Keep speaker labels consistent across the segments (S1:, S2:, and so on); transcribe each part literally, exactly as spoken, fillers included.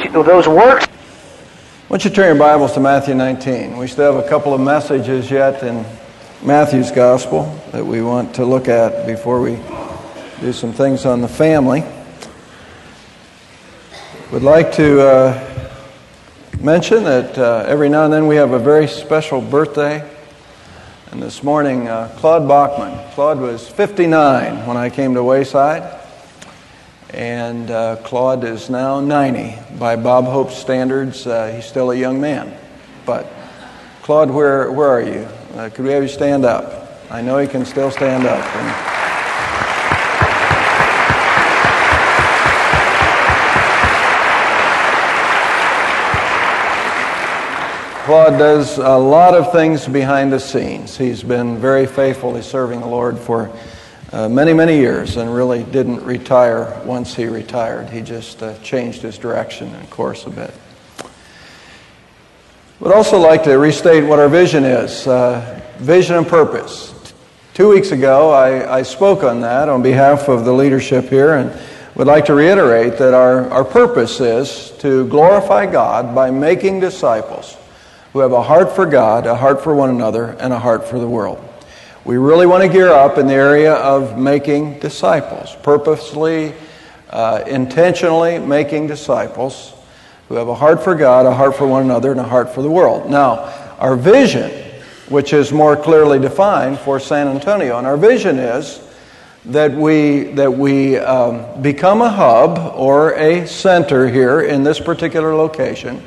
S1: those works.
S2: Why don't you turn your Bibles to Matthew nineteen? We still have a couple of messages yet in Matthew's Gospel that we want to look at before we do some things on the family. Would like to uh, mention that uh, every now and then we have a very special birthday. And this morning, uh, Claude Bachman. Claude was fifty-nine when I came to Wayside. And uh, Claude is now ninety. By Bob Hope's standards, uh, he's still a young man. But Claude, where where are you? Uh, could we have you stand up? I know he can still stand up. And Claude does a lot of things behind the scenes. He's been very faithfully serving the Lord for Uh, many, many years, and really didn't retire once he retired. He just uh, changed his direction and course a bit. Would also like to restate what our vision is, uh, vision and purpose. Two weeks ago, I, I spoke on that on behalf of the leadership here, and would like to reiterate that our, our purpose is to glorify God by making disciples who have a heart for God, a heart for one another, and a heart for the world. We really want to gear up in the area of making disciples, purposely, uh, intentionally making disciples who have a heart for God, a heart for one another, and a heart for the world. Now, our vision, which is more clearly defined for San Antonio, and our vision is that we that we um, become a hub or a center here in this particular location,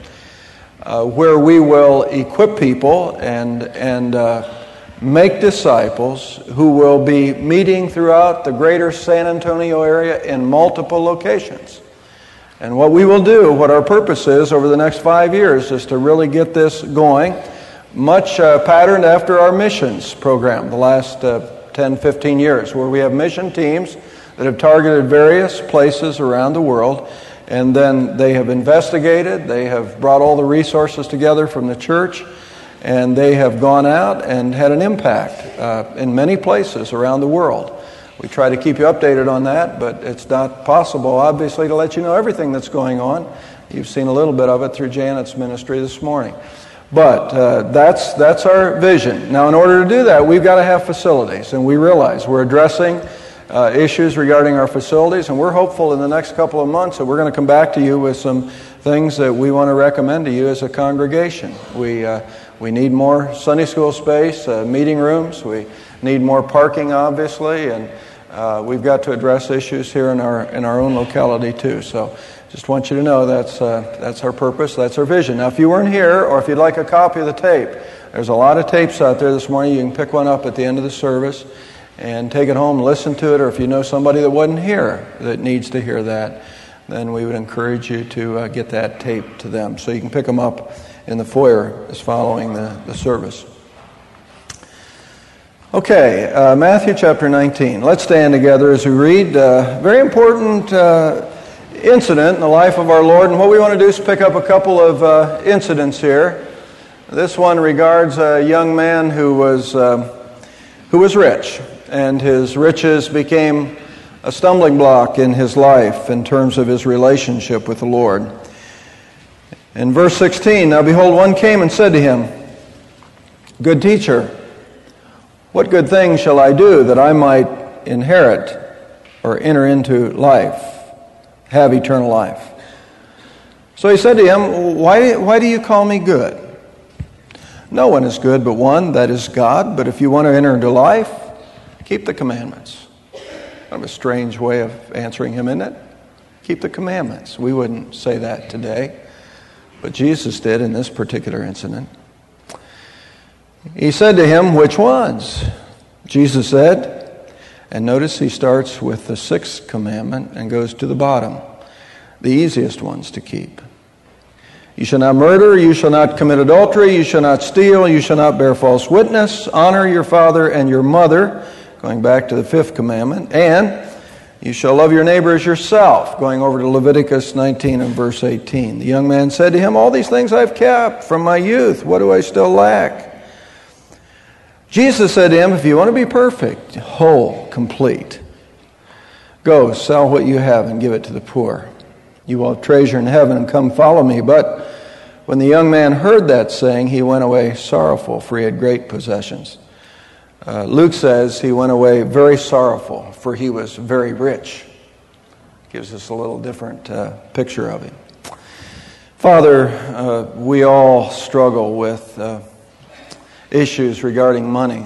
S2: uh, where we will equip people and and. Uh, make disciples who will be meeting throughout the greater San Antonio area in multiple locations. And what we will do, what our purpose is over the next five years is to really get this going, much uh, patterned after our missions program the last uh, ten, fifteen years, where we have mission teams that have targeted various places around the world, and then they have investigated, they have brought all the resources together from the church, and they have gone out and had an impact uh, in many places around the world. We try to keep you updated on that, but it's not possible, obviously, to let you know everything that's going on. You've seen a little bit of it through Janet's ministry this morning. But uh, that's that's our vision. Now, in order to do that, we've got to have facilities, and we realize we're addressing uh, issues regarding our facilities, and we're hopeful in the next couple of months that we're going to come back to you with some things that we want to recommend to you as a congregation. We uh, We need more Sunday school space, uh, meeting rooms. We need more parking, obviously, and uh, we've got to address issues here in our in our own locality too. So, just want you to know that's uh, that's our purpose, that's our vision. Now, if you weren't here, or if you'd like a copy of the tape, there's a lot of tapes out there this morning. You can pick one up at the end of the service and take it home, listen to it. Or if you know somebody that wasn't here that needs to hear that, then we would encourage you to uh, get that tape to them, so you can pick them up in the foyer is following the, the service. Okay, uh, Matthew chapter nineteen. Let's stand together as we read a very important uh, incident in the life of our Lord. And what we want to do is pick up a couple of uh, incidents here. This one regards a young man who was uh, who was rich, and his riches became a stumbling block in his life in terms of his relationship with the Lord. In verse sixteen, now behold, one came and said to him, Good teacher, what good thing shall I do that I might inherit or enter into life, have eternal life? So he said to him, Why, why do you call me good? No one is good but one, that is God. But if you want to enter into life, keep the commandments. Kind of a strange way of answering him, isn't it? Keep the commandments. We wouldn't say that today. But Jesus did in this particular incident. He said to him, Which ones? Jesus said, and notice he starts with the sixth commandment and goes to the bottom, the easiest ones to keep. You shall not murder, you shall not commit adultery, you shall not steal, you shall not bear false witness, honor your father and your mother, going back to the fifth commandment, and you shall love your neighbor as yourself, going over to Leviticus nineteen and verse eighteen. The young man said to him, All these things I've kept from my youth. What do I still lack? Jesus said to him, If you want to be perfect, whole, complete, go, sell what you have and give it to the poor, You will have treasure in heaven, and come follow me. But when the young man heard that saying, he went away sorrowful, for he had great possessions. Uh, Luke says he went away very sorrowful, for he was very rich. Gives us a little different uh, picture of him. Father, uh, we all struggle with uh, issues regarding money.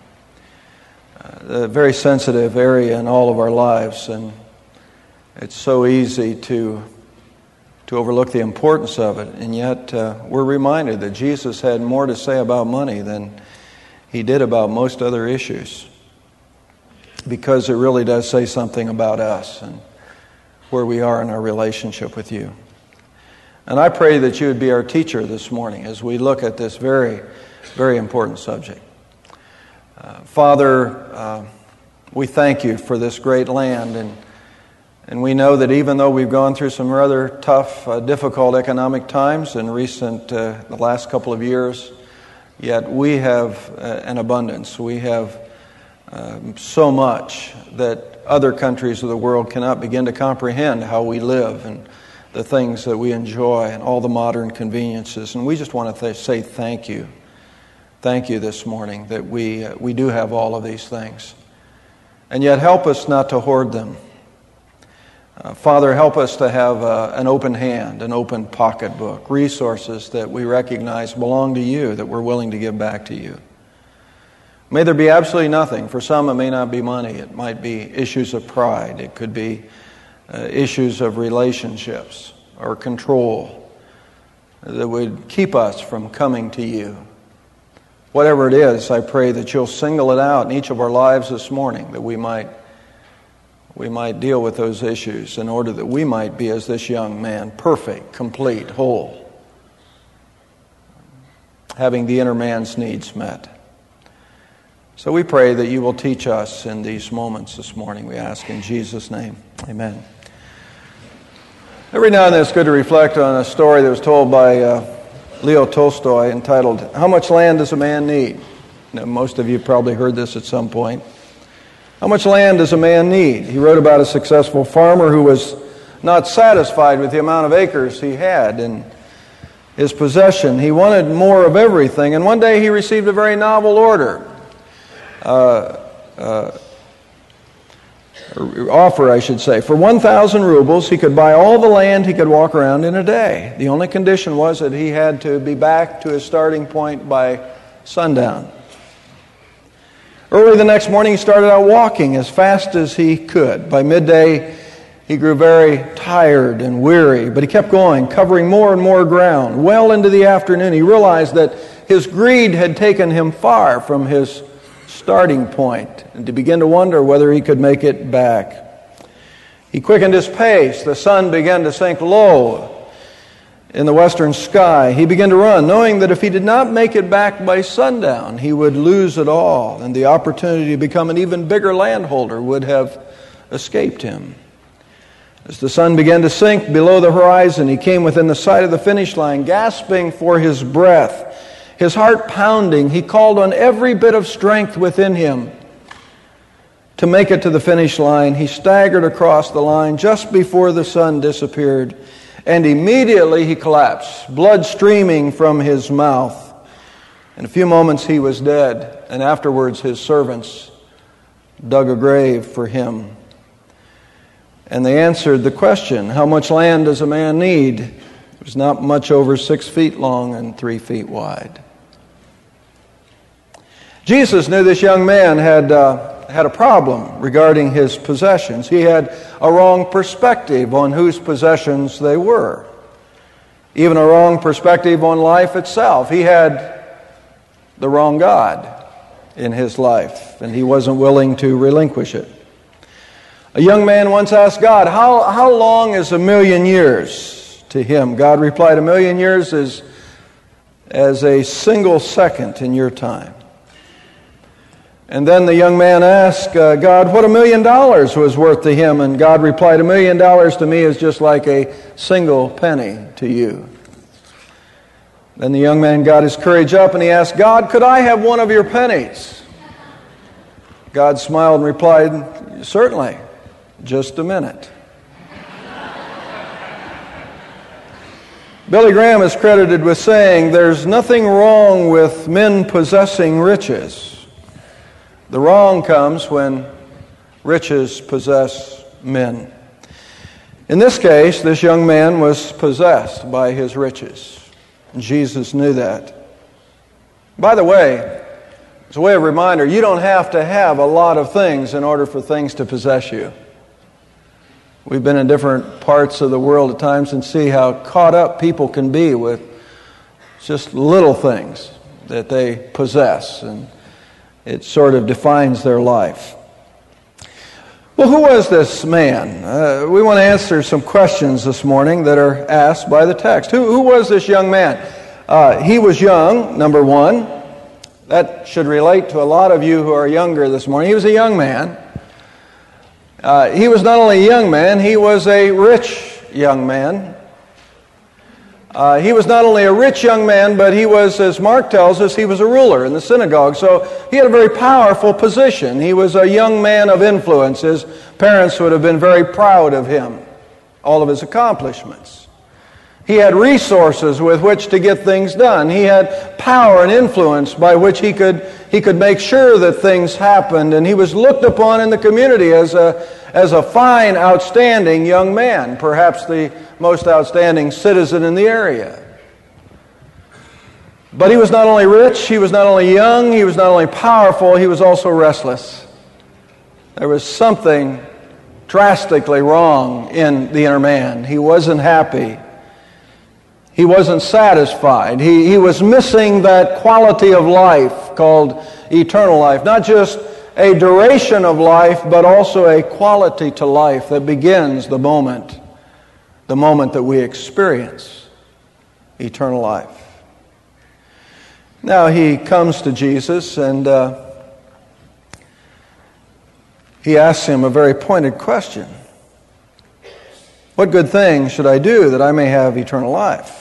S2: Uh, a very sensitive area in all of our lives, and it's so easy to to overlook the importance of it. And yet uh, we're reminded that Jesus had more to say about money than he did about most other issues, because it really does say something about us and where we are in our relationship with you. And I pray that you would be our teacher this morning as we look at this very, very important subject. Uh, Father, uh, we thank you for this great land, and and we know that even though we've gone through some rather tough, uh, difficult economic times in recent, uh, the last couple of years, yet we have uh, an abundance. We have um, so much that other countries of the world cannot begin to comprehend how we live and the things that we enjoy and all the modern conveniences. And we just want to th- say thank you. Thank you this morning that we uh, we do have all of these things. And yet help us not to hoard them. Uh, Father, help us to have uh, an open hand, an open pocketbook, resources that we recognize belong to you, that we're willing to give back to you. May there be absolutely nothing. For some, it may not be money. It might be issues of pride. It could be uh, issues of relationships or control that would keep us from coming to you. Whatever it is, I pray that you'll single it out in each of our lives this morning, that we might we might deal with those issues in order that we might be, as this young man, perfect, complete, whole, having the inner man's needs met. So we pray that you will teach us in these moments this morning, we ask in Jesus' name. Amen. Every now and then it's good to reflect on a story that was told by uh, Leo Tolstoy entitled, How Much Land Does a Man Need? Now, most of you have probably heard this at some point. How much land does a man need? He wrote about a successful farmer who was not satisfied with the amount of acres he had in his possession. He wanted more of everything, and one day he received a very novel order. Uh, uh, offer, I should say. For one thousand rubles, he could buy all the land he could walk around in a day. The only condition was that he had to be back to his starting point by sundown. Early the next morning, he started out walking as fast as he could. By midday, he grew very tired and weary, but he kept going, covering more and more ground. Well into the afternoon, he realized that his greed had taken him far from his starting point, and to begin to wonder whether he could make it back. He quickened his pace. The sun began to sink low in the western sky. He began to run, knowing that if he did not make it back by sundown, he would lose it all, and the opportunity to become an even bigger landholder would have escaped him. As the sun began to sink below the horizon, he came within the sight of the finish line, gasping for his breath. His heart pounding, he called on every bit of strength within him to make it to the finish line. He staggered across the line just before the sun disappeared, and immediately he collapsed, blood streaming from his mouth. In a few moments he was dead, and afterwards his servants dug a grave for him. And they answered the question, how much land does a man need? It was not much over six feet long and three feet wide. Jesus knew this young man had uh, had a problem regarding his possessions. He had a wrong perspective on whose possessions they were. Even a wrong perspective on life itself. He had the wrong God in his life, and he wasn't willing to relinquish it. A young man once asked God, how, how long is a million years to him? God replied, a million years is as a single second in your time. And then the young man asked uh, God what a million dollars was worth to him, and God replied, a million dollars to me is just like a single penny to you. Then the young man got his courage up and he asked, God, could I have one of your pennies? God smiled and replied, certainly, just a minute. Billy Graham is credited with saying, "There's nothing wrong with men possessing riches. The wrong comes when riches possess men." In this case, this young man was possessed by his riches. Jesus knew that. By the way, as a way of reminder, you don't have to have a lot of things in order for things to possess you. We've been in different parts of the world at times and see how caught up people can be with just little things that they possess, and it sort of defines their life. Well, who was this man? Uh, we want to answer some questions this morning that are asked by the text. Who, who was this young man? Uh, he was young, number one. That should relate to a lot of you who are younger this morning. He was a young man. Uh, he was not only a young man, he was a rich young man. Uh, he was not only a rich young man, but he was, as Mark tells us, he was a ruler in the synagogue. So he had a very powerful position. He was a young man of influence. His parents would have been very proud of him, all of his accomplishments. He had resources with which to get things done. He had power and influence by which he could he could make sure that things happened. And he was looked upon in the community as a as a fine, outstanding young man, perhaps the most outstanding citizen in the area. But he was not only rich, he was not only young, he was not only powerful, he was also restless. There was something drastically wrong in the inner man. He wasn't happy. He wasn't satisfied. He, he was missing that quality of life called eternal life. Not just a duration of life, but also a quality to life that begins the moment, the moment that we experience eternal life. Now he comes to Jesus and uh, he asks him a very pointed question. What good thing should I do that I may have eternal life?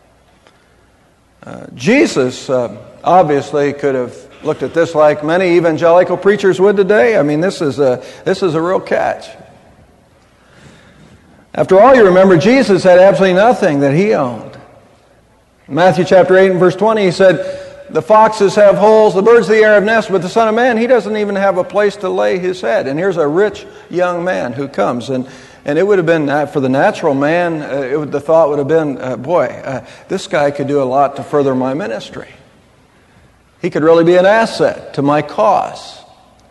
S2: Uh, Jesus uh, obviously could have looked at this like many evangelical preachers would today. I mean, this is a this is a real catch. After all, you remember, Jesus had absolutely nothing that he owned. In Matthew chapter eight and verse twenty, he said, "The foxes have holes, the birds of the air have nests, but the Son of Man, he doesn't even have a place to lay his head." And here's a rich young man who comes, and And it would have been, uh, for the natural man, uh, it would, the thought would have been, uh, boy, uh, this guy could do a lot to further my ministry. He could really be an asset to my cause.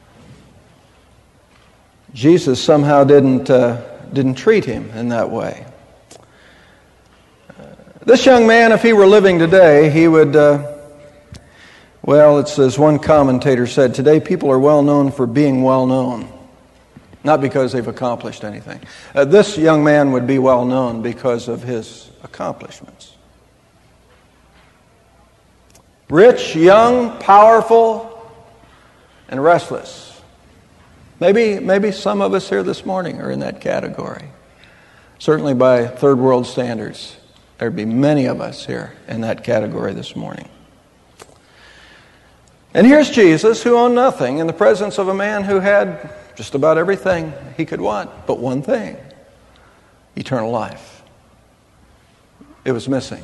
S2: Jesus somehow didn't uh, didn't treat him in that way. Uh, this young man, if he were living today, he would, uh, well, it's as one commentator said, today people are well known for being well known. Not because they've accomplished anything. Uh, this young man would be well known because of his accomplishments. Rich, young, powerful, and restless. Maybe, maybe some of us here this morning are in that category. Certainly by third world standards, there'd be many of us here in that category this morning. And here's Jesus, who owned nothing, in the presence of a man who had just about everything he could want, but one thing: eternal life. It was missing.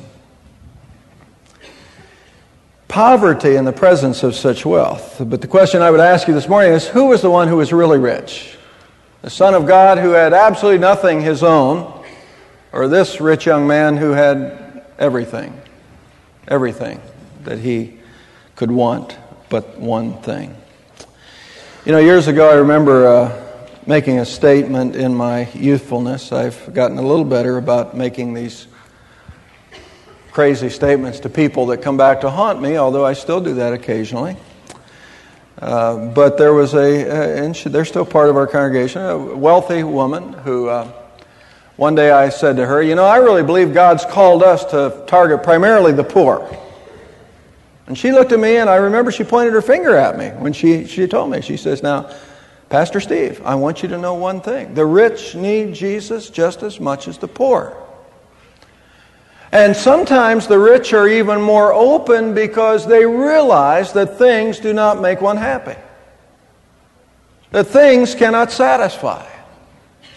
S2: Poverty in the presence of such wealth. But the question I would ask you this morning is, who was the one who was really rich? The Son of God who had absolutely nothing his own, or this rich young man who had everything, everything that he could want, but one thing? You know, years ago I remember uh, making a statement in my youthfulness. I've gotten a little better about making these crazy statements to people that come back to haunt me, although I still do that occasionally. Uh, but there was a, uh, and she, they're still part of our congregation, a wealthy woman who, uh, one day I said to her, you know, I really believe God's called us to target primarily the poor. And she looked at me, and I remember she pointed her finger at me when she, she told me. She says, now, Pastor Steve, I want you to know one thing. The rich need Jesus just as much as the poor. And sometimes the rich are even more open because they realize that things do not make one happy. That things cannot satisfy.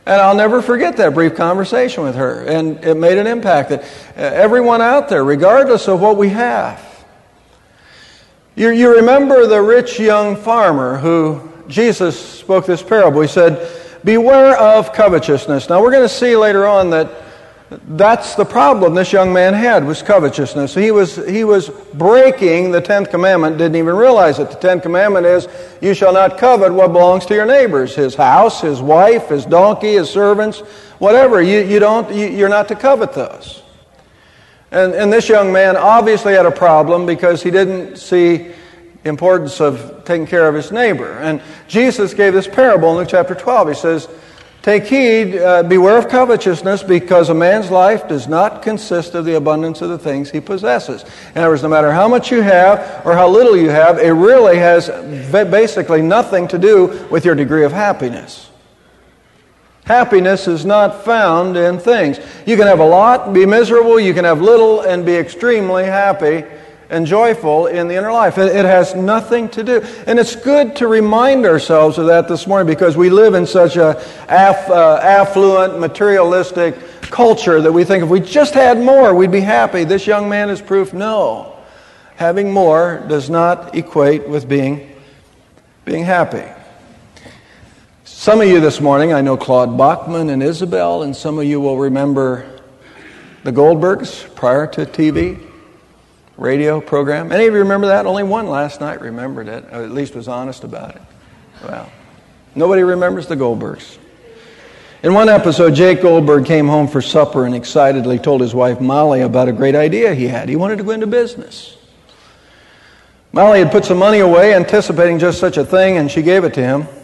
S2: And I'll never forget that brief conversation with her. And it made an impact that everyone out there, regardless of what we have. You, you remember the rich young farmer who Jesus spoke this parable. He said, beware of covetousness. Now we're going to see later on that that's the problem this young man had, was covetousness. He was he was breaking the tenth commandment, didn't even realize it. The tenth commandment is, you shall not covet what belongs to your neighbors, his house, his wife, his donkey, his servants, whatever. You you don't you, you're not to covet those. And and this young man obviously had a problem because he didn't see the importance of taking care of his neighbor. And Jesus gave this parable in Luke chapter twelve. He says, take heed, uh, beware of covetousness, because a man's life does not consist of the abundance of the things he possesses. In other words, no matter how much you have or how little you have, it really has basically nothing to do with your degree of happiness. Happiness is not found in things. You can have a lot and be miserable. You can have little and be extremely happy and joyful in the inner life. It, it has nothing to do. And it's good to remind ourselves of that this morning, because we live in such a aff, uh, affluent, materialistic culture that we think if we just had more, we'd be happy. This young man is proof, no. Having more does not equate with being, being happy. Some of you this morning, I know Claude Bachman and Isabel, and some of you will remember the Goldbergs prior to T V. Radio program. Any of you remember that? Only one last night remembered it, or at least was honest about it. Well, nobody remembers the Goldbergs. In one episode, Jake Goldberg came home for supper and excitedly told his wife Molly about a great idea he had. He wanted to go into business. Molly had put some money away anticipating just such a thing, and she gave it to him.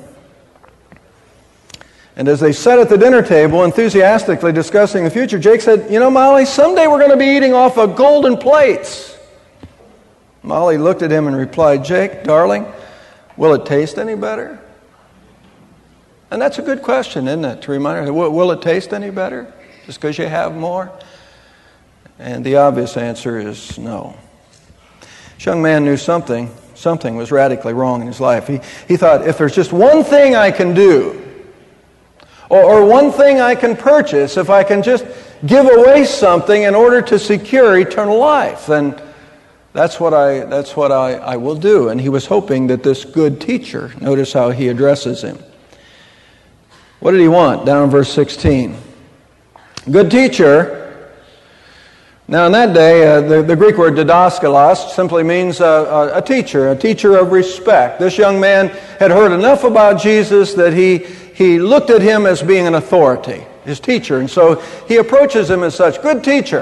S2: And as they sat at the dinner table enthusiastically discussing the future, Jake said, you know, Molly, someday we're going to be eating off of golden plates. Molly looked at him and replied, Jake, darling, will it taste any better? And that's a good question, isn't it? To remind her, will, will it taste any better just because you have more? And the obvious answer is no. This young man knew something. Something was radically wrong in his life. He, he thought, if there's just one thing I can do, or, or one thing I can purchase, if I can just give away something in order to secure eternal life, then That's what I that's what I, I will do. And he was hoping that this good teacher, notice how he addresses him. What did he want? Down in verse sixteen. Good teacher. Now in that day, uh, the, the Greek word didaskalos simply means uh, a, a teacher, a teacher of respect. This young man had heard enough about Jesus that he, he looked at him as being an authority, his teacher. And so he approaches him as such. Good teacher.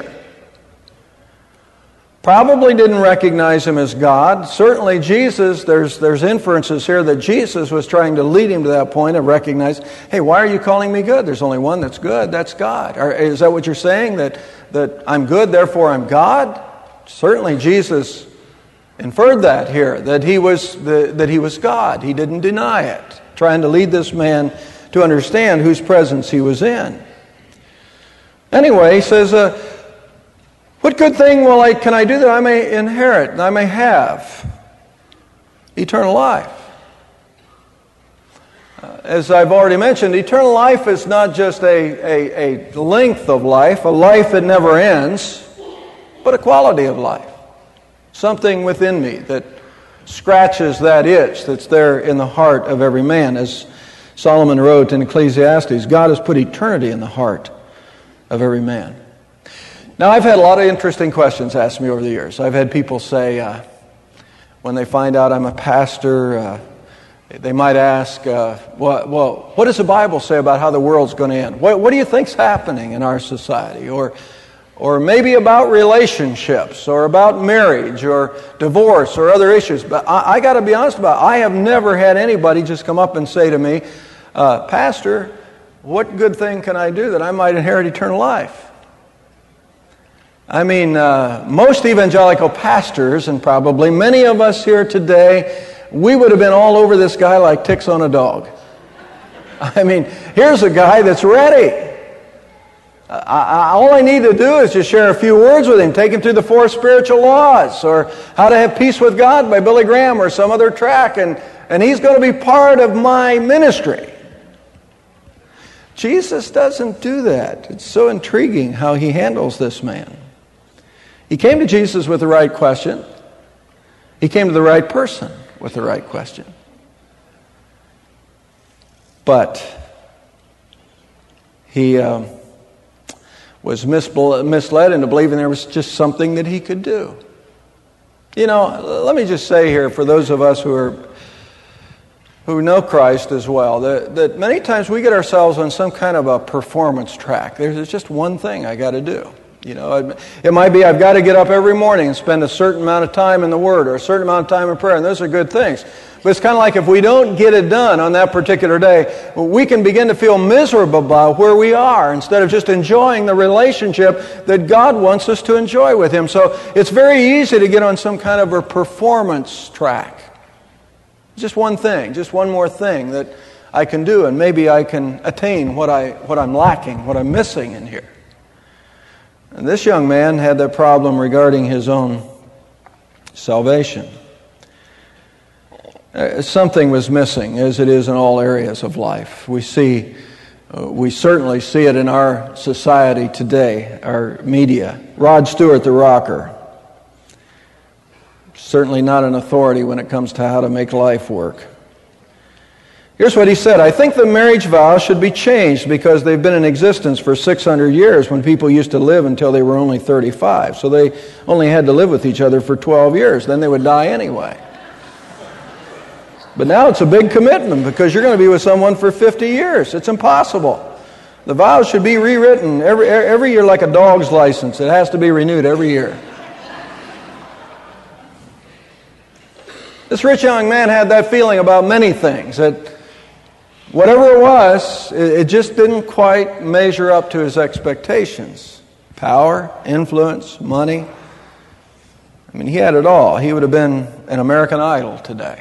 S2: Probably didn't recognize him as God. Certainly Jesus, there's there's inferences here that Jesus was trying to lead him to that point of recognizing, hey, why are you calling me good? There's only one that's good, that's God. Or is that what you're saying, that, that I'm good, therefore I'm God? Certainly Jesus inferred that here, that he was the, that he was God. He didn't deny it, trying to lead this man to understand whose presence he was in. Anyway, he says, uh, what good thing will I can I do that I may inherit, and I may have eternal life? Uh, as I've already mentioned, eternal life is not just a, a, a length of life, a life that never ends, but a quality of life. Something within me that scratches that itch that's there in the heart of every man. As Solomon wrote in Ecclesiastes, God has put eternity in the heart of every man. Now, I've had a lot of interesting questions asked me over the years. I've had people say, uh, when they find out I'm a pastor, uh, they might ask, uh, well, well, what does the Bible say about how the world's going to end? What, what do you think's happening in our society? Or, or maybe about relationships, or about marriage, or divorce, or other issues. But I, I got to be honest about it. I have never had anybody just come up and say to me, uh, Pastor, what good thing can I do that I might inherit eternal life? I mean, uh, most evangelical pastors, and probably many of us here today, we would have been all over this guy like ticks on a dog. I mean, here's a guy that's ready. I, I, all I need to do is just share a few words with him, take him through the four spiritual laws, or How to Have Peace with God by Billy Graham, or some other track, and, and he's going to be part of my ministry. Jesus doesn't do that. It's so intriguing how he handles this man. He came to Jesus with the right question. He came to the right person with the right question. But he um, was misled into believing there was just something that he could do. You know, let me just say here, for those of us who are who know Christ as well, that, that many times we get ourselves on some kind of a performance track. There's just one thing I got to do. You know, it might be I've got to get up every morning and spend a certain amount of time in the Word or a certain amount of time in prayer, and those are good things. But it's kind of like if we don't get it done on that particular day, we can begin to feel miserable about where we are instead of just enjoying the relationship that God wants us to enjoy with Him. So it's very easy to get on some kind of a performance track. Just one thing, just one more thing that I can do, and maybe I can attain what, I, what I'm lacking, what I'm missing in here. And this young man had that problem regarding his own salvation. Uh, something was missing, as it is in all areas of life. We see, uh, we certainly see it in our society today, our media. Rod Stewart, the rocker, certainly not an authority when it comes to how to make life work. Here's what he said: I think the marriage vows should be changed because they've been in existence for six hundred years when people used to live until they were only thirty-five. So they only had to live with each other for twelve years. Then they would die anyway. But now it's a big commitment because you're going to be with someone for fifty years. It's impossible. The vows should be rewritten every, every year like a dog's license. It has to be renewed every year. This rich young man had that feeling about many things, that whatever it was, it just didn't quite measure up to his expectations. Power, influence, money. I mean, he had it all. He would have been an American Idol today.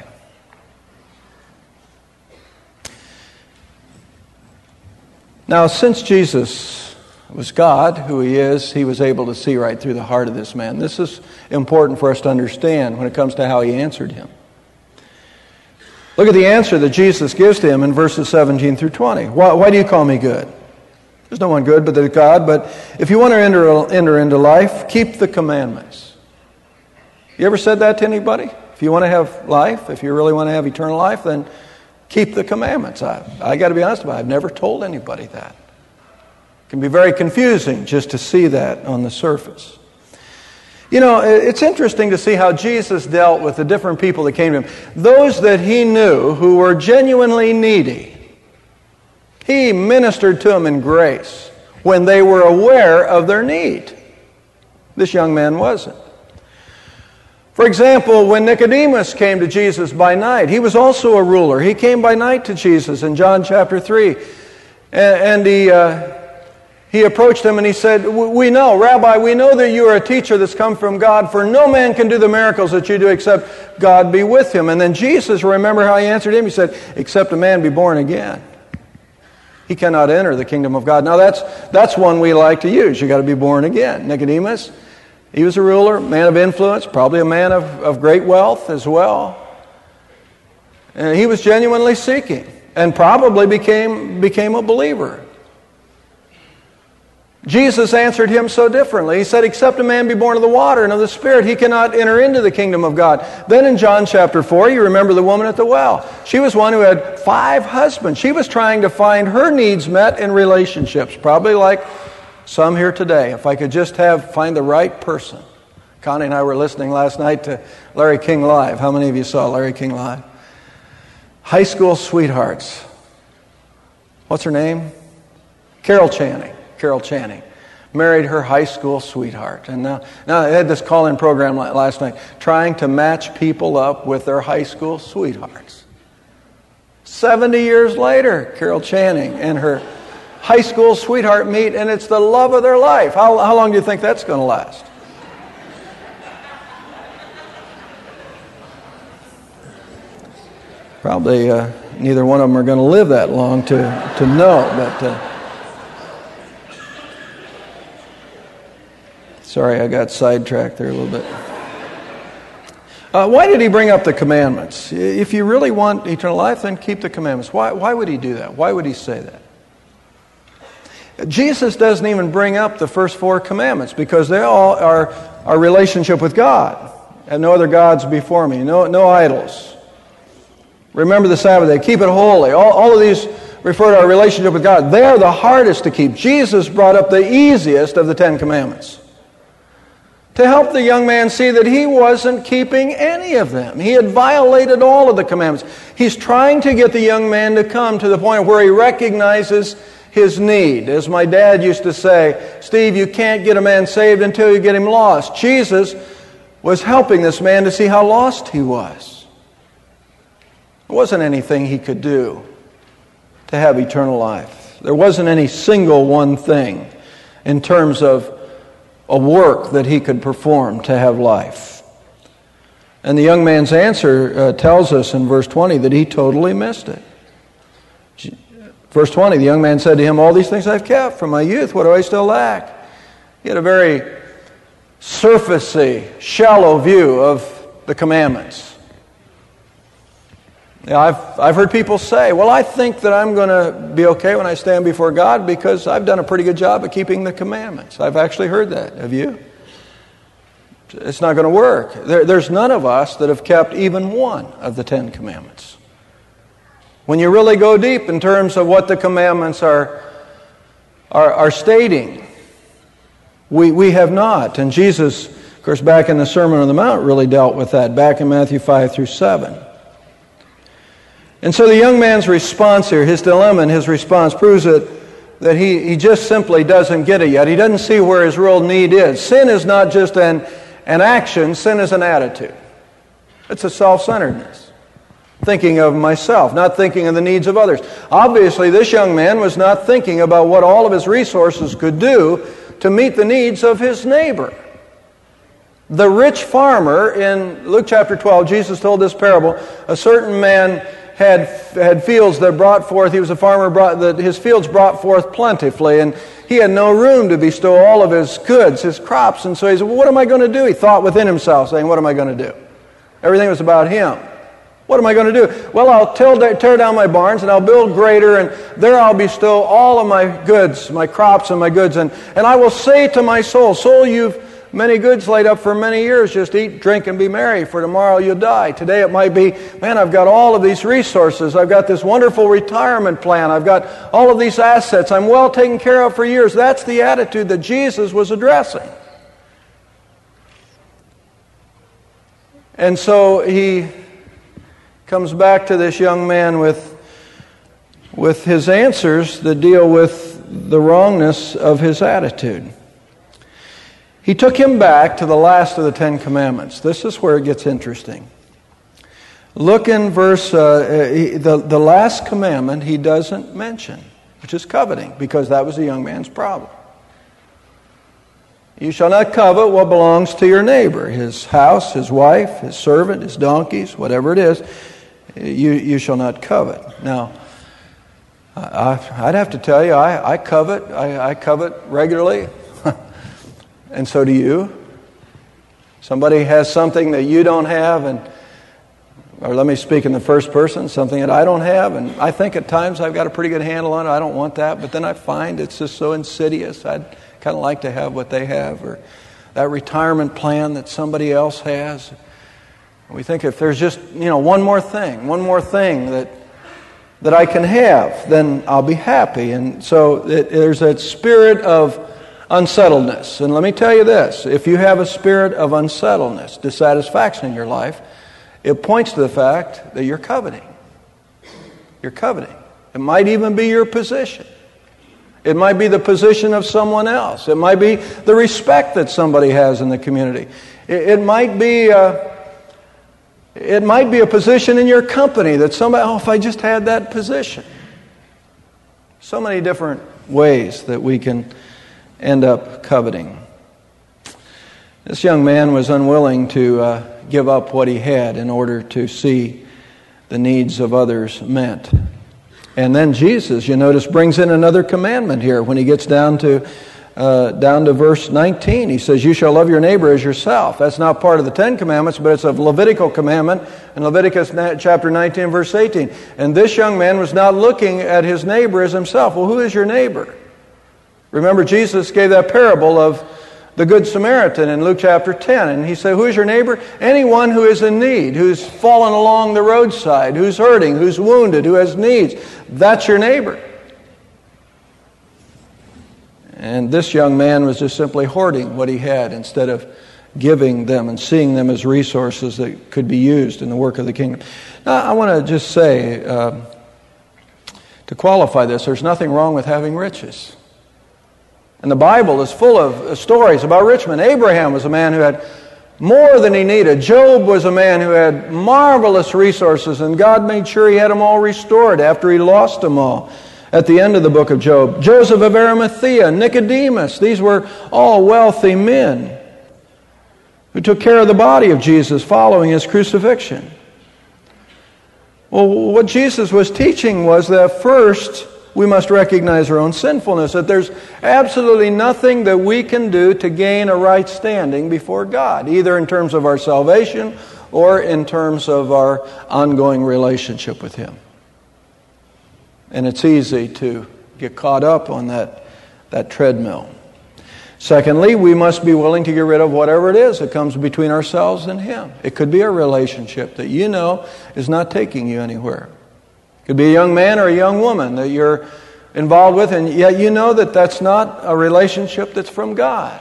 S2: Now, since Jesus was God, who He is, He was able to see right through the heart of this man. This is important for us to understand when it comes to how He answered him. Look at the answer that Jesus gives to him in verses seventeen through twenty. Why, why do you call me good? There's no one good but there's God. But if you want to enter, enter into life, keep the commandments. You ever said that to anybody? If you want to have life, if you really want to have eternal life, then keep the commandments. I, I got to be honest about it. I've never told anybody that. It can be very confusing just to see that on the surface. You know, it's interesting to see how Jesus dealt with the different people that came to Him. Those that He knew who were genuinely needy, He ministered to them in grace when they were aware of their need. This young man wasn't. For example, when Nicodemus came to Jesus by night, he was also a ruler. He came by night to Jesus in John chapter three. And he... Uh, He approached him and he said, we know, Rabbi, we know that you are a teacher that's come from God, for no man can do the miracles that you do except God be with him. And then Jesus, remember how He answered him? He said, except a man be born again, he cannot enter the kingdom of God. Now that's that's one we like to use. You got to be born again. Nicodemus, he was a ruler, man of influence, probably a man of, of great wealth as well. And he was genuinely seeking and probably became became a believer. Jesus answered him so differently. He said, except a man be born of the water and of the Spirit, he cannot enter into the kingdom of God. Then in John chapter four, you remember the woman at the well. She was one who had five husbands. She was trying to find her needs met in relationships, probably like some here today. If I could just have find the right person. Connie and I were listening last night to Larry King Live. How many of you saw Larry King Live? High school sweethearts. What's her name? Carol Channing. Carol Channing married her high school sweetheart. And now, now I had this call-in program last night, trying to match people up with their high school sweethearts. seventy years later, Carol Channing and her high school sweetheart meet, and it's the love of their life. How, how long do you think that's going to last? Probably uh, neither one of them are going to live that long to, to know, but... Uh, Sorry, I got sidetracked there a little bit. Uh, why did He bring up the commandments? If you really want eternal life, then keep the commandments. Why, why would He do that? Why would He say that? Jesus doesn't even bring up the first four commandments because they all are our relationship with God. And no other gods before me, no, no idols. Remember the Sabbath day, keep it holy. All, all of these refer to our relationship with God. They are the hardest to keep. Jesus brought up the easiest of the Ten Commandments to help the young man see that he wasn't keeping any of them. He had violated all of the commandments. He's trying to get the young man to come to the point where he recognizes his need. As my dad used to say, Steve, you can't get a man saved until you get him lost. Jesus was helping this man to see how lost he was. There wasn't anything he could do to have eternal life. There wasn't any single one thing in terms of a work that he could perform to have life. And the young man's answer uh, tells us in verse twenty that he totally missed it. Verse twenty, the young man said to him, all these things I've kept from my youth, what do I still lack? He had a very surfacey, shallow view of the commandments. Yeah, I've, I've heard people say, well, I think that I'm going to be okay when I stand before God because I've done a pretty good job of keeping the commandments. I've actually heard that. Have you? It's not going to work. There, there's none of us that have kept even one of the Ten Commandments. When you really go deep in terms of what the commandments are, are, are stating, we, we have not. And Jesus, of course, back in the Sermon on the Mount really dealt with that, back in Matthew five through seven. And so the young man's response here, his dilemma and his response proves it, that he, he just simply doesn't get it yet. He doesn't see where his real need is. Sin is not just an, an action, sin is an attitude. It's a self-centeredness. Thinking of myself, not thinking of the needs of others. Obviously, this young man was not thinking about what all of his resources could do to meet the needs of his neighbor. The rich farmer, in Luke chapter twelve, Jesus told this parable, a certain man had had fields that brought forth, he was a farmer, brought that his fields brought forth plentifully, and he had no room to bestow all of his goods, his crops, and so he said, well, what am I going to do? He thought within himself, saying, what am I going to do? Everything was about him. What am I going to do? Well, I'll tear down my barns, and I'll build greater, and there I'll bestow all of my goods, my crops and my goods, and, and I will say to my soul, soul, you've many goods laid up for many years. Just eat, drink, and be merry, for tomorrow you'll die. Today it might be, man, I've got all of these resources. I've got this wonderful retirement plan. I've got all of these assets. I'm well taken care of for years. That's the attitude that Jesus was addressing. And so he comes back to this young man with, with his answers that deal with the wrongness of his attitude. He took him back to the last of the Ten Commandments. This is where it gets interesting. Look in verse, uh, he, the, the last commandment he doesn't mention, which is coveting, because that was the young man's problem. You shall not covet what belongs to your neighbor, his house, his wife, his servant, his donkeys, whatever it is, you, you shall not covet. Now, I, I'd have to tell you, I, I covet, I, I covet regularly. And so do you. Somebody has something that you don't have, and or let me speak in the first person, something that I don't have, and I think at times I've got a pretty good handle on it. I don't want that, but then I find it's just so insidious. I'd kind of like to have what they have, or that retirement plan that somebody else has. We think if there's just, you know, one more thing, one more thing that that I can have, then I'll be happy. And so it, there's that spirit of unsettledness. And let me tell you this, if you have a spirit of unsettledness, dissatisfaction in your life, it points to the fact that you're coveting. You're coveting. It might even be your position. It might be the position of someone else. It might be the respect that somebody has in the community. It, it might be a, it might be a position in your company that somebody, oh, if I just had that position. So many different ways that we can end up coveting. This young man was unwilling to uh, give up what he had in order to see the needs of others met. And then Jesus, you notice, brings in another commandment here when he gets down to uh, down to verse nineteen. He says, you shall love your neighbor as yourself. That's not part of the Ten Commandments, but it's a Levitical commandment in Leviticus chapter nineteen, verse eighteen. And this young man was not looking at his neighbor as himself. Well, who is your neighbor? Remember, Jesus gave that parable of the Good Samaritan in Luke chapter ten. And he said, who is your neighbor? Anyone who is in need, who's fallen along the roadside, who's hurting, who's wounded, who has needs. That's your neighbor. And this young man was just simply hoarding what he had instead of giving them and seeing them as resources that could be used in the work of the kingdom. Now, I want to just say, uh, to qualify this, there's nothing wrong with having riches. And the Bible is full of stories about rich men. Abraham was a man who had more than he needed. Job was a man who had marvelous resources, and God made sure he had them all restored after he lost them all at the end of the book of Job. Joseph of Arimathea, Nicodemus, these were all wealthy men who took care of the body of Jesus following his crucifixion. Well, what Jesus was teaching was that first, we must recognize our own sinfulness, that there's absolutely nothing that we can do to gain a right standing before God, either in terms of our salvation or in terms of our ongoing relationship with Him. And it's easy to get caught up on that, that treadmill. Secondly, we must be willing to get rid of whatever it is that comes between ourselves and Him. It could be a relationship that you know is not taking you anywhere. It could be a young man or a young woman that you're involved with, and yet you know that that's not a relationship that's from God.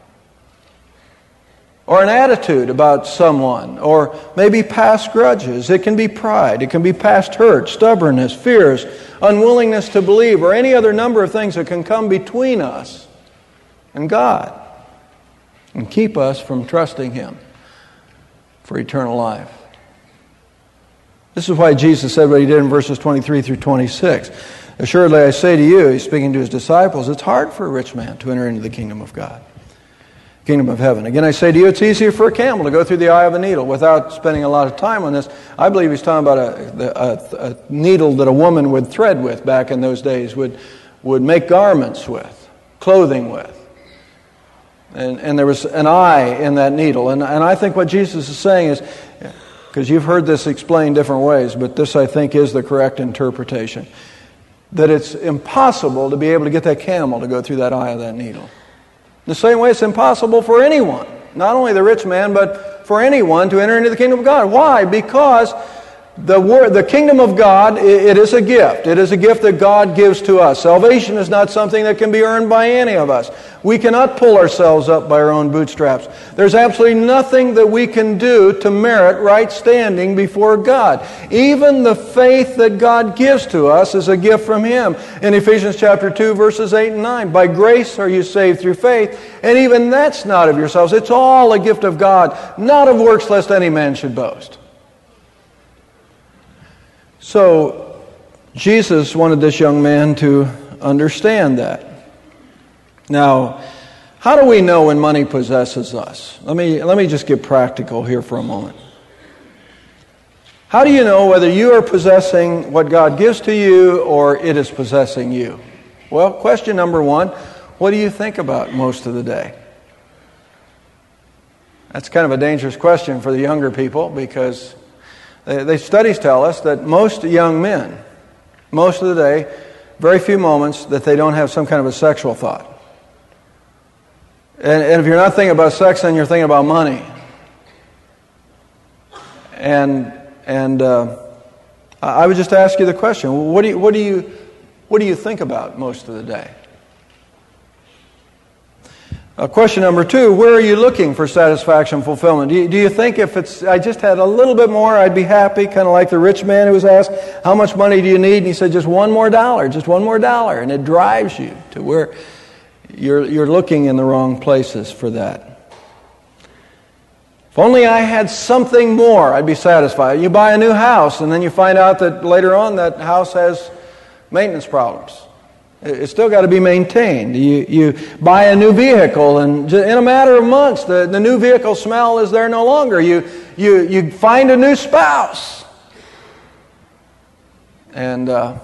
S2: Or an attitude about someone, or maybe past grudges. It can be pride. It can be past hurt, stubbornness, fears, unwillingness to believe, or any other number of things that can come between us and God and keep us from trusting Him for eternal life. This is why Jesus said what He did in verses twenty-three through twenty-six. Assuredly, I say to you, He's speaking to His disciples, it's hard for a rich man to enter into the kingdom of God, kingdom of heaven. Again, I say to you, it's easier for a camel to go through the eye of a needle. Without spending a lot of time on this, I believe He's talking about a, a, a needle that a woman would thread with back in those days, would, would make garments with, clothing with. And, and there was an eye in that needle. And, and I think what Jesus is saying is, because you've heard this explained different ways, but this I think is the correct interpretation, that it's impossible to be able to get that camel to go through that eye of that needle. The same way it's impossible for anyone, not only the rich man, but for anyone to enter into the kingdom of God. Why? Because the word, the kingdom of God, it is a gift. It is a gift that God gives to us. Salvation is not something that can be earned by any of us. We cannot pull ourselves up by our own bootstraps. There's absolutely nothing that we can do to merit right standing before God. Even the faith that God gives to us is a gift from Him. In Ephesians chapter two, verses eight and nine, by grace are you saved through faith, and even that's not of yourselves. It's all a gift of God, not of works, lest any man should boast. So, Jesus wanted this young man to understand that. Now, how do we know when money possesses us? Let me, let me just get practical here for a moment. How do you know whether you are possessing what God gives to you or it is possessing you? Well, question number one, what do you think about most of the day? That's kind of a dangerous question for the younger people, because they, they studies tell us that most young men, most of the day, very few moments that they don't have some kind of a sexual thought. And, and if you're not thinking about sex, then you're thinking about money. And and uh, I would just ask you the question: What do you what do you what do you think about most of the day? Uh, question number two, where are you looking for satisfaction, fulfillment? Do you, do you think if it's, I just had a little bit more, I'd be happy, kind of like the rich man who was asked, how much money do you need? And he said, just one more dollar, just one more dollar. And it drives you to where you're, you're looking in the wrong places for that. If only I had something more, I'd be satisfied. You buy a new house, and then you find out that later on that house has maintenance problems. It's still got to be maintained. You you buy a new vehicle, and in a matter of months, the, the new vehicle smell is there no longer. You you you find a new spouse, and uh,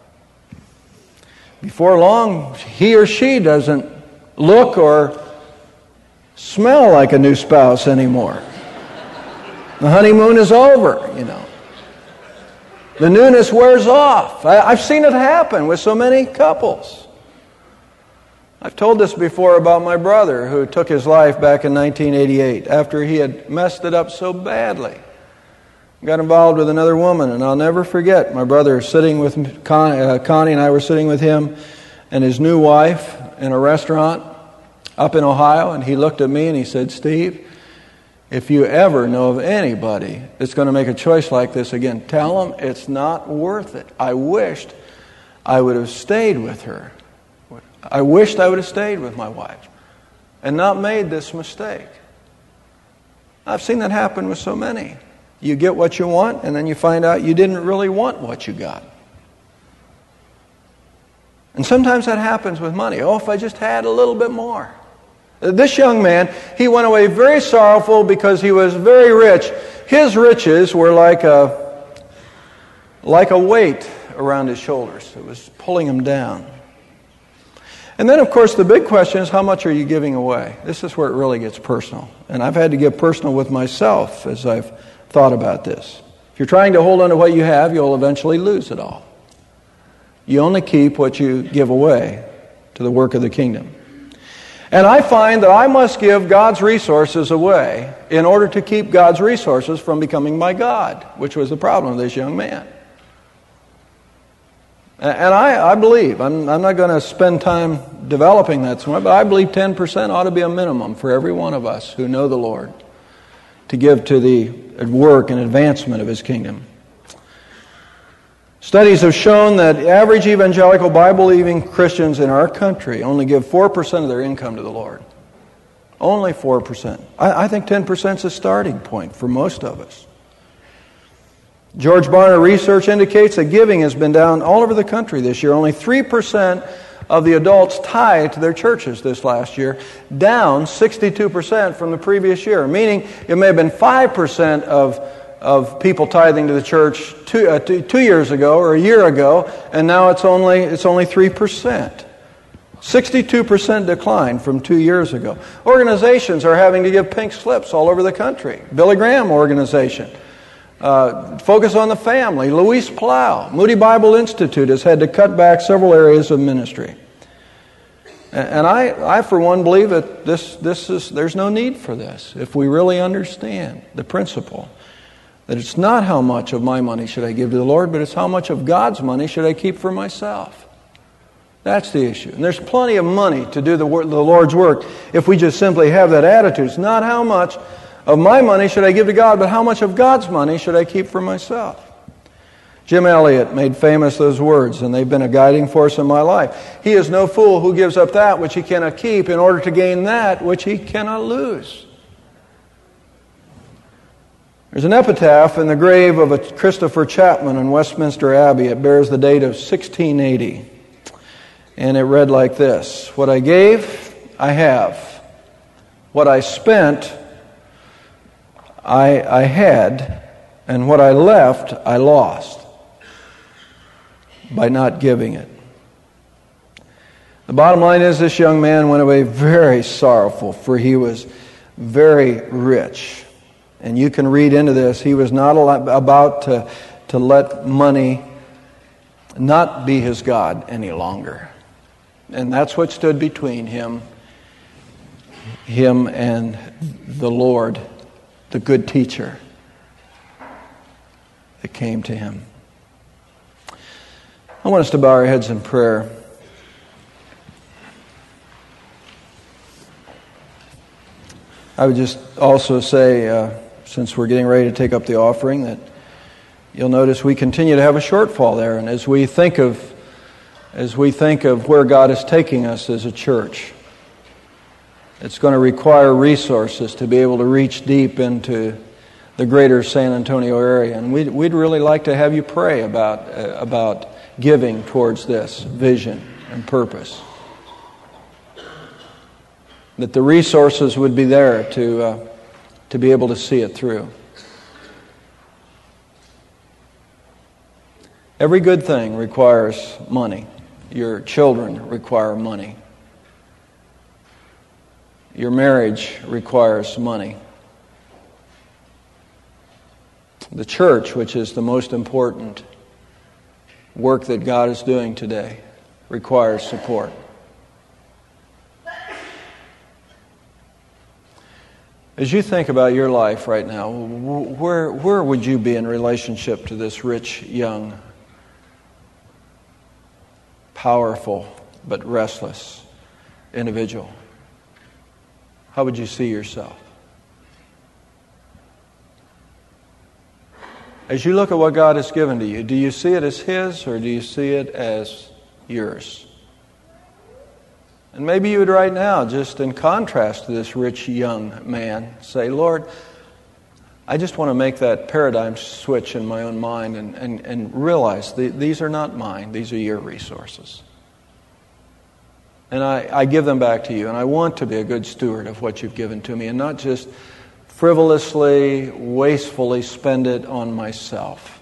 S2: before long, he or she doesn't look or smell like a new spouse anymore. The honeymoon is over, you know. The newness wears off. I, I've seen it happen with so many couples. I've told this before about my brother who took his life back in nineteen eighty-eight after he had messed it up so badly. Got involved with another woman, and I'll never forget my brother sitting with Connie, uh, Connie and I were sitting with him and his new wife in a restaurant up in Ohio, and he looked at me and he said, "Steve, if you ever know of anybody that's going to make a choice like this again, tell them it's not worth it. I wished I would have stayed with her. I wished I would have stayed with my wife and not made this mistake." I've seen that happen with so many. You get what you want, and then you find out you didn't really want what you got. And sometimes that happens with money. Oh, if I just had a little bit more. This young man, he went away very sorrowful because he was very rich. His riches were like a, like a weight around his shoulders. It was pulling him down. And then, of course, the big question is, how much are you giving away? This is where it really gets personal. And I've had to get personal with myself as I've thought about this. If you're trying to hold on to what you have, you'll eventually lose it all. You only keep what you give away to the work of the kingdom. And I find that I must give God's resources away in order to keep God's resources from becoming my God, which was the problem of this young man. And I, I believe, I'm, I'm not going to spend time developing that somewhere, but I believe ten percent ought to be a minimum for every one of us who know the Lord to give to the work and advancement of His kingdom. Studies have shown that average evangelical Bible-believing Christians in our country only give four percent of their income to the Lord. Only four percent. I, I think ten percent is a starting point for most of us. George Barna research indicates that giving has been down all over the country this year. Only three percent of the adults tied to their churches this last year, down sixty-two percent from the previous year, meaning it may have been five percent of, of people tithing to the church two, uh, two, two years ago or a year ago, and now it's only, it's only three percent. sixty-two percent decline from two years ago. Organizations are having to give pink slips all over the country. Billy Graham organization. Uh, focus on the family. Luis Plow, Moody Bible Institute, has had to cut back several areas of ministry. And, and I, I, for one, believe that this, this is, there's no need for this if we really understand the principle that it's not how much of my money should I give to the Lord, but it's how much of God's money should I keep for myself. That's the issue. And there's plenty of money to do the, wor- the Lord's work if we just simply have that attitude. It's not how much of my money should I give to God, but how much of God's money should I keep for myself? Jim Elliot made famous those words, and they've been a guiding force in my life. He is no fool who gives up that which he cannot keep in order to gain that which he cannot lose. There's an epitaph in the grave of a Christopher Chapman in Westminster Abbey. It bears the date of sixteen eighty. And it read like this: "What I gave, I have. What I spent, I, I had, and what I left, I lost by not giving it." The bottom line is, this young man went away very sorrowful, for he was very rich. And you can read into this, he was not about to, to let money not be his God any longer. And that's what stood between him, him and the Lord, the good teacher that came to him. I want us to bow our heads in prayer. I would just also say, uh, since we're getting ready to take up the offering, that you'll notice we continue to have a shortfall there. And as we think of, as we think of where God is taking us as a church, it's going to require resources to be able to reach deep into the greater San Antonio area. And we'd, we'd really like to have you pray about, uh, about giving towards this vision and purpose. That the resources would be there to, uh, to be able to see it through. Every good thing requires money. Your children require money. Your marriage requires money. The church, which is the most important work that God is doing today, requires support. As you think about your life right now, where where would you be in relationship to this rich, young, powerful, but restless individual? How would you see yourself? As you look at what God has given to you, do you see it as His or do you see it as yours? And maybe you would right now, just in contrast to this rich young man, say, Lord, I just want to make that paradigm switch in my own mind and, and, and realize th- these are not mine, these are your resources. And I, I give them back to you, and I want to be a good steward of what you've given to me and not just frivolously, wastefully spend it on myself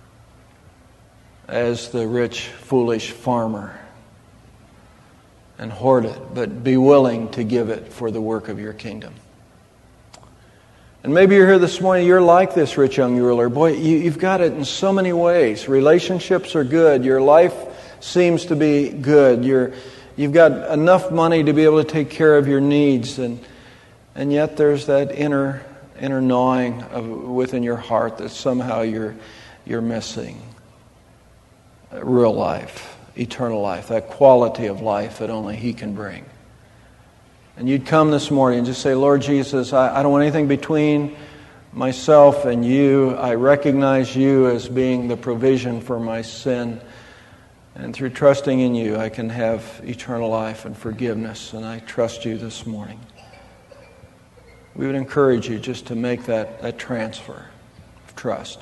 S2: as the rich, foolish farmer and hoard it, but be willing to give it for the work of your kingdom. And maybe you're here this morning, you're like this rich young ruler. Boy, you, you've got it in so many ways. Relationships are good. Your life seems to be good. You're, you've got enough money to be able to take care of your needs. And and yet there's that inner inner gnawing of, within your heart that somehow you're you're missing real life. Eternal life, that quality of life that only He can bring. And you'd come this morning and just say, Lord Jesus, I, I don't want anything between myself and you. I recognize you as being the provision for my sin. And through trusting in you, I can have eternal life and forgiveness. And I trust you this morning. We would encourage you just to make that, that transfer of trust.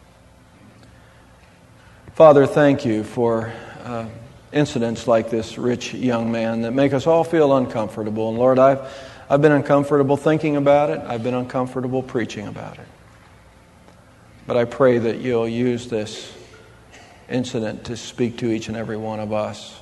S2: Father, thank you for Uh, incidents like this rich young man that make us all feel uncomfortable. And Lord, I've, I've been uncomfortable thinking about it. I've been uncomfortable preaching about it. But I pray that you'll use this incident to speak to each and every one of us.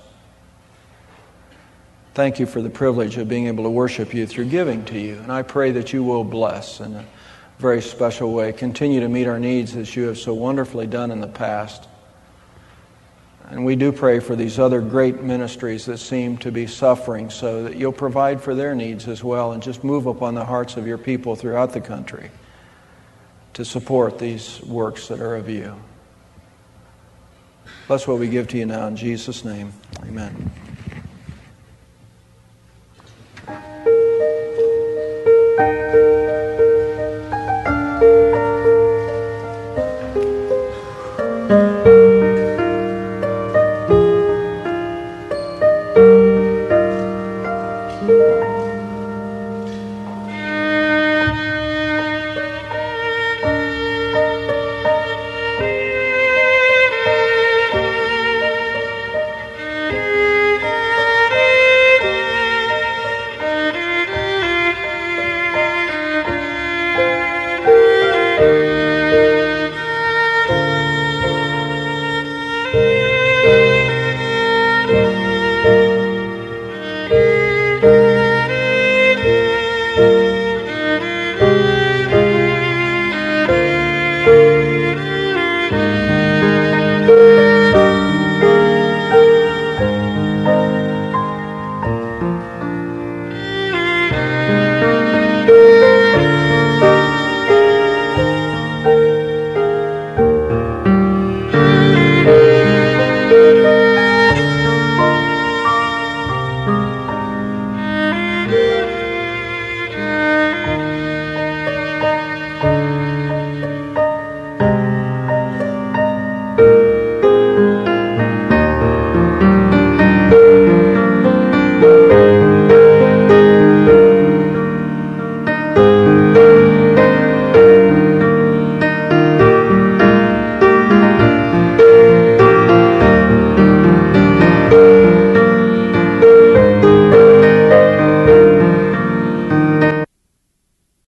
S2: Thank you for the privilege of being able to worship you through giving to you. And I pray that you will bless in a very special way. Continue to meet our needs as you have so wonderfully done in the past. And we do pray for these other great ministries that seem to be suffering, so that you'll provide for their needs as well and just move upon the hearts of your people throughout the country to support these works that are of you. Bless what we give to you now in Jesus' name. Amen.